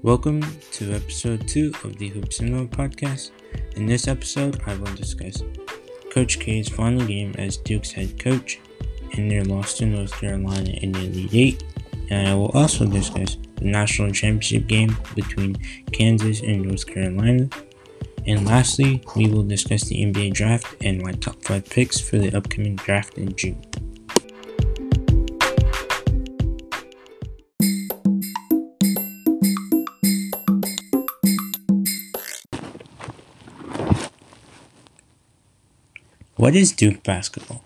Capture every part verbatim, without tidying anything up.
Welcome to episode two of the Hoops and More podcast. In this episode, I will discuss Coach K's final game as Duke's head coach and their loss to North Carolina in the Elite Eight. And I will also discuss the national championship game between Kansas and North Carolina. And lastly, we will discuss the N B A draft and my top five picks for the upcoming draft in June. What is Duke basketball?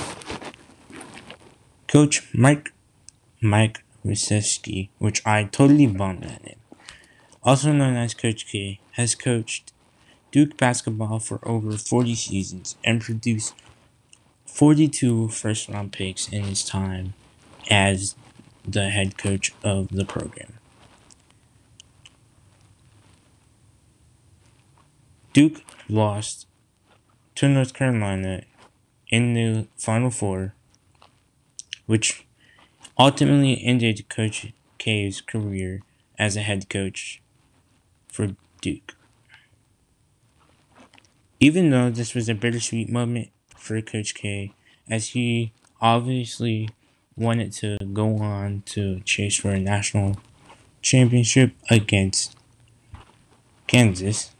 Coach Mike Mike Krzyzewski, which I totally bombed that name, also known as Coach K, has coached Duke basketball for over forty seasons and produced forty-two first-round picks in his time as the head coach of the program. Duke lost to North Carolina in the Final Four, which ultimately ended Coach K's career as a head coach for Duke. Even though this was a bittersweet moment for Coach K, as he obviously wanted to go on to chase for a national championship against Kansas,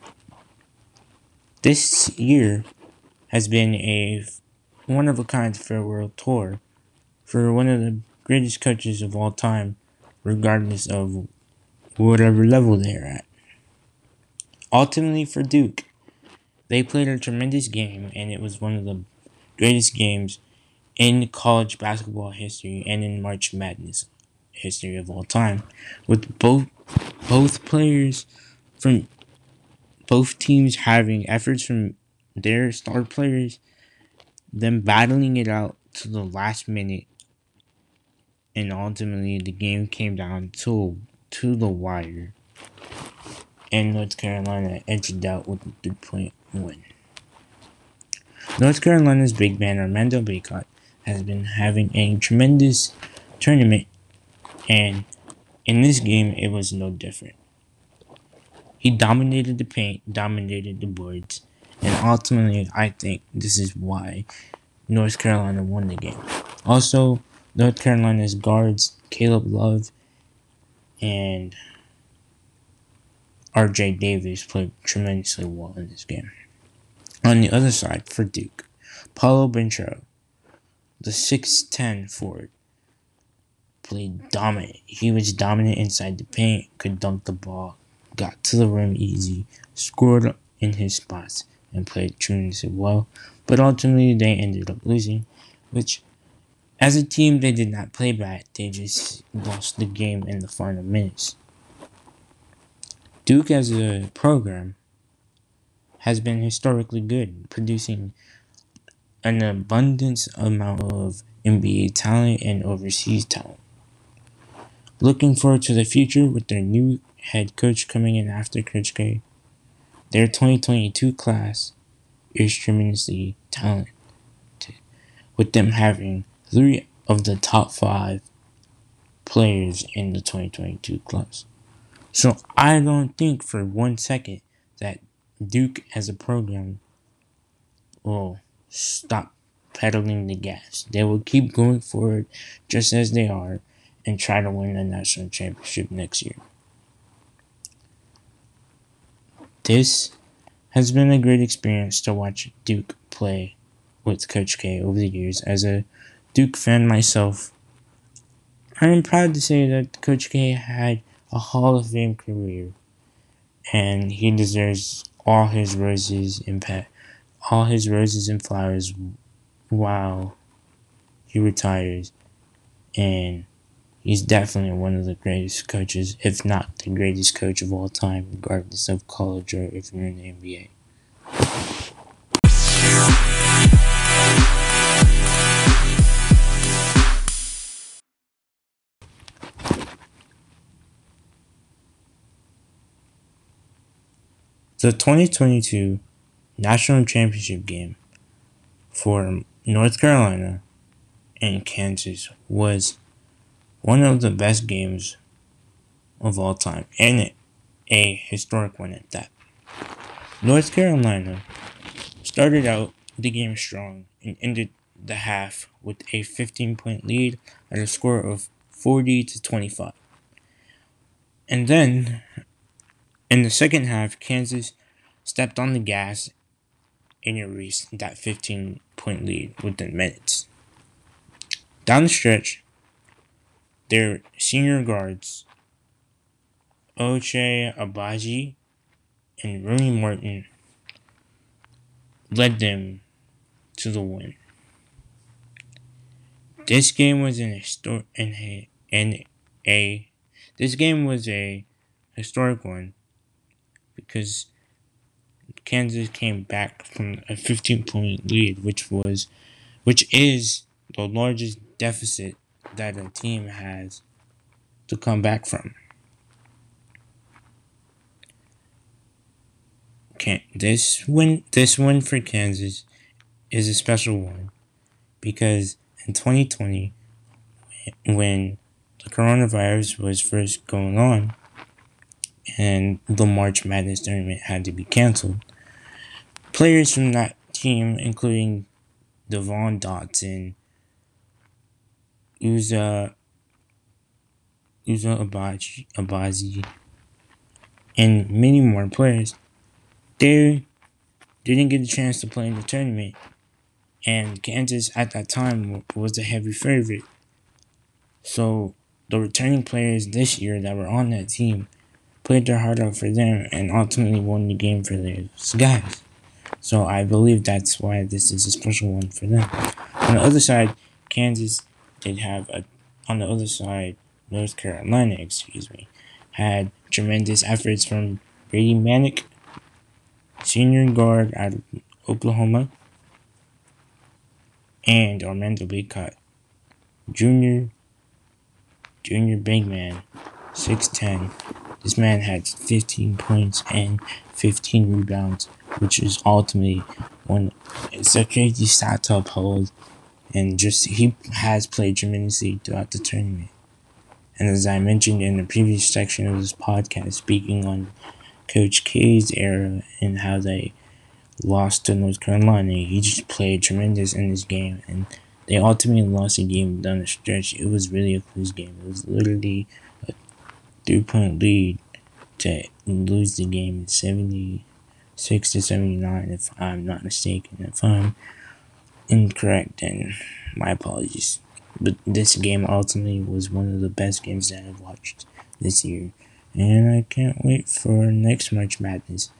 this year has been a one-of-a-kind farewell tour for one of the greatest coaches of all time, regardless of whatever level they're at. Ultimately, for Duke, they played a tremendous game, and it was one of the greatest games in college basketball history and in March Madness history of all time, with both both players from both teams having efforts from their star players, them battling it out to the last minute, and ultimately the game came down to to the wire, and North Carolina edged out with a three-point win. North Carolina's big man Armando Bacot has been having a tremendous tournament, and in this game it was no different. He dominated the paint, dominated the boards, and ultimately I think this is why North Carolina won the game. Also, North Carolina's guards, Caleb Love and R J Davis, played tremendously well in this game. On the other side, for Duke, Paolo Banchero, the six ten forward, played dominant. He was dominant inside the paint, could dunk the ball, got to the rim easy, scored in his spots, and played tremendously well. But ultimately, they ended up losing, which, as a team, they did not play bad. They just lost the game in the final minutes. Duke, as a program, has been historically good, producing an abundance amount of N B A talent and overseas talent. Looking forward to the future with their new head coach coming in after Coach K. Their twenty twenty-two class is tremendously talented, with them having three of the top five players in the twenty twenty-two class. So I don't think for one second that Duke as a program will stop pedaling the gas. They will keep going forward just as they are and try to win a national championship next year. This has been a great experience to watch Duke play with Coach K over the years. As a Duke fan myself, I am proud to say that Coach K had a Hall of Fame career, and he deserves all his roses and pa- all his roses and flowers while he retires. And he's definitely one of the greatest coaches, if not the greatest coach of all time, regardless of college or if you're in the N B A. The twenty twenty-two National Championship game for North Carolina and Kansas was one of the best games of all time, and it a historic one at that. North Carolina started out the game strong and ended the half with a fifteen point lead at a score of forty to twenty-five. And then, in the second half, Kansas stepped on the gas and erased that fifteen point lead within minutes. Down the stretch, their senior guards, Ochai Agbaji and Rooney Martin, led them to the win. This game was an histor- an, a, an, a this game was a historic one because Kansas came back from a fifteen point lead, which was which is the largest deficit that a team has to come back from. Can this win this win for Kansas is a special one because in twenty twenty, when the coronavirus was first going on and the March Madness tournament had to be canceled, players from that team, including Devon Dotson, Uza Uza Abaji, Abazi, and many more players, they didn't get a chance to play in the tournament. And Kansas at that time was a heavy favorite. So the returning players this year that were on that team played their heart out for them and ultimately won the game for those guys. So I believe that's why this is a special one for them. On the other side, Kansas did have a, on the other side, North Carolina, excuse me, had tremendous efforts from Brady Manick, senior guard out of Oklahoma, and Armando Bacot, junior, junior big man, six ten. This man had fifteen points and fifteen rebounds, which is ultimately one. It's a crazy stat to uphold, and just he has played tremendously throughout the tournament. And as I mentioned in the previous section of this podcast, speaking on Coach K's era and how they lost to North Carolina, he just played tremendous in this game, and they ultimately lost the game down the stretch. It was really a close game. It was literally a three-point lead to lose the game, seventy-six to seventy-nine, if I'm not mistaken. If I'm incorrect, then my apologies. But this game ultimately was one of the best games that I've watched this year, and I can't wait for next March Madness.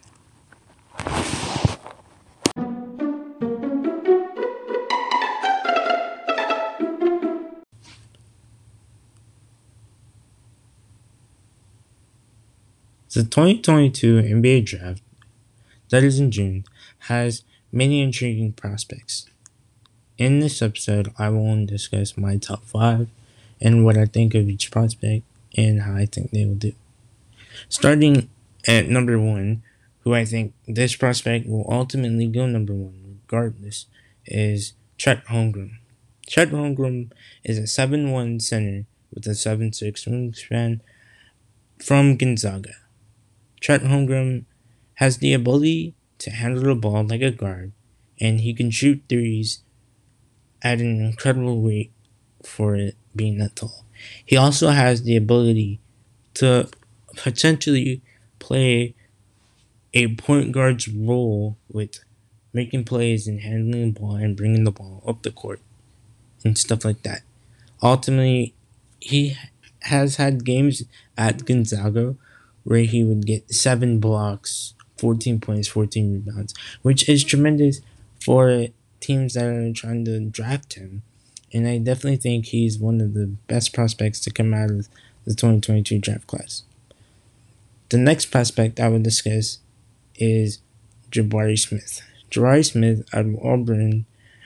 The twenty twenty-two N B A Draft, that is in June, has many intriguing prospects. In this episode, I will discuss my top five and what I think of each prospect and how I think they will do. Starting at number one, who I think this prospect will ultimately go number one regardless, is Chet Holmgren. Chet Holmgren is a seven one center with a seven six wingspan from Gonzaga. Chet Holmgren has the ability to handle the ball like a guard, and he can shoot threes at an incredible rate for it being that tall. He also has the ability to potentially play a point guard's role with making plays and handling the ball and bringing the ball up the court and stuff like that. Ultimately, he has had games at Gonzaga where he would get seven blocks, fourteen points, fourteen rebounds, which is tremendous for teams that are trying to draft him. And I definitely think he's one of the best prospects to come out of the twenty twenty-two draft class. The next prospect I would discuss is Jabari Smith. Jabari Smith out of Auburn,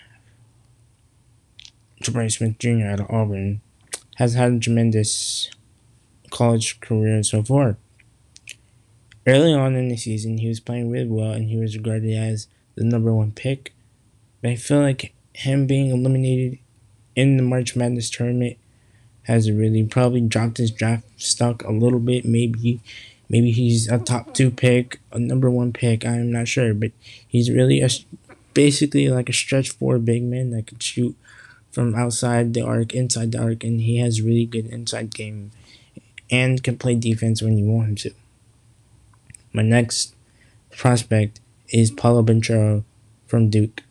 Jabari Smith Junior out of Auburn, has had a tremendous college career so far. Early on in the season, he was playing really well, and he was regarded as the number one pick. But I feel like him being eliminated in the March Madness tournament has really probably dropped his draft stock a little bit. Maybe, Maybe he's a top two pick, a number one pick. I'm not sure, but he's really a basically like a stretch four big man that can shoot from outside the arc, inside the arc, and he has really good inside game and can play defense when you want him to. My next prospect is Paulo Banchero from Duke.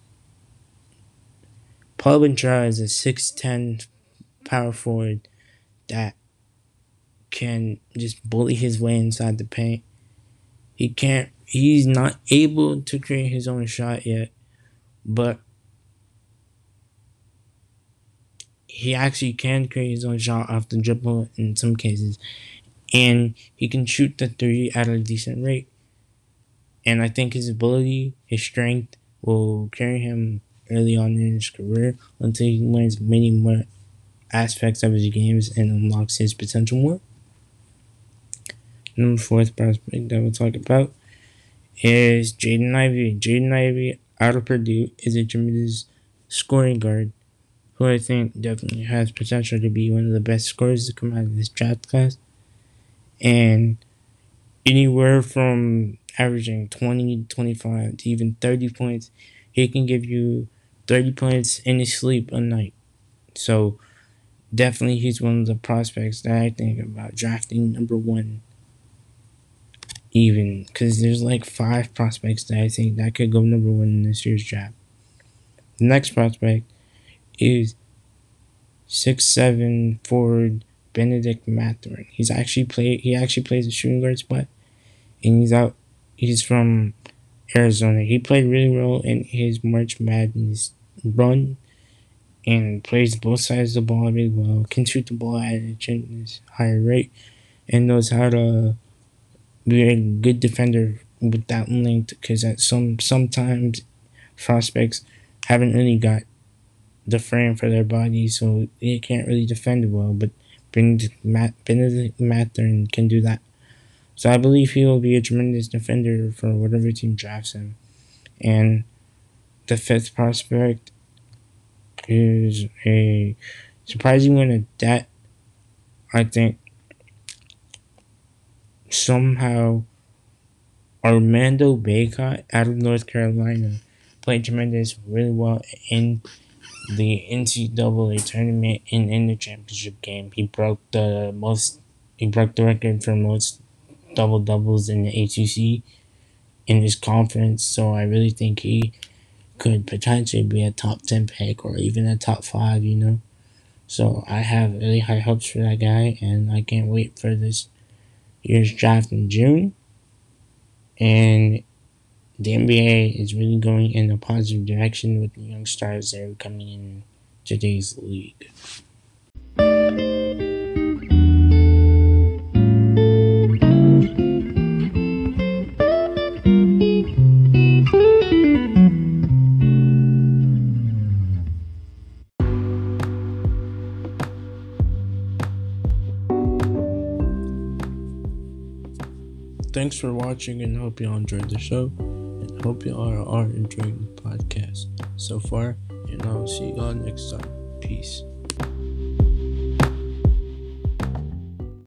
Paulo Banchero is a six ten power forward that can just bully his way inside the paint. He can't, he's not able to create his own shot yet, but he actually can create his own shot off the dribble in some cases. And he can shoot the three at a decent rate. And I think his ability, his strength, will carry him early on in his career until he learns many more aspects of his games and unlocks his potential more. Number fourth prospect that we'll talk about is Jaden Ivey. Jaden Ivey out of Purdue is a tremendous scoring guard who I think definitely has potential to be one of the best scorers to come out of this draft class. And anywhere from averaging twenty, twenty-five to even thirty points, he can give you thirty points in his sleep a night. So definitely he's one of the prospects that I think about drafting number one. Even because there's like five prospects that I think that could go number one in this year's draft. The next prospect is six seven forward Benedict Mathurin. He's actually play he actually plays a shooting guard spot, and he's out. He's from Arizona. He played really well in his March Madness run, and plays both sides of the ball really well. Can shoot the ball at a tremendous higher rate, and knows how to be a good defender with that length. Because at some sometimes prospects haven't really got the frame for their body, so they can't really defend well. But Benedict, Matt, Benedict Mathurin can do that. So I believe he will be a tremendous defender for whatever team drafts him. And the fifth prospect is a surprising one that I think somehow Armando Bacot out of North Carolina played tremendous, really well in the N C double A tournament and in the championship game. He broke the most, he broke the record for most double doubles in the A C C in his conference. So I really think he could potentially be a top ten pick or even a top five, you know. So I have really high hopes for that guy, and I can't wait for this year's draft in June. And the N B A is really going in a positive direction with the young stars that are coming in today's league. Thanks for watching, and hope you all enjoyed the show, and hope you all are enjoying the podcast so far, and I'll see you all next time. Peace.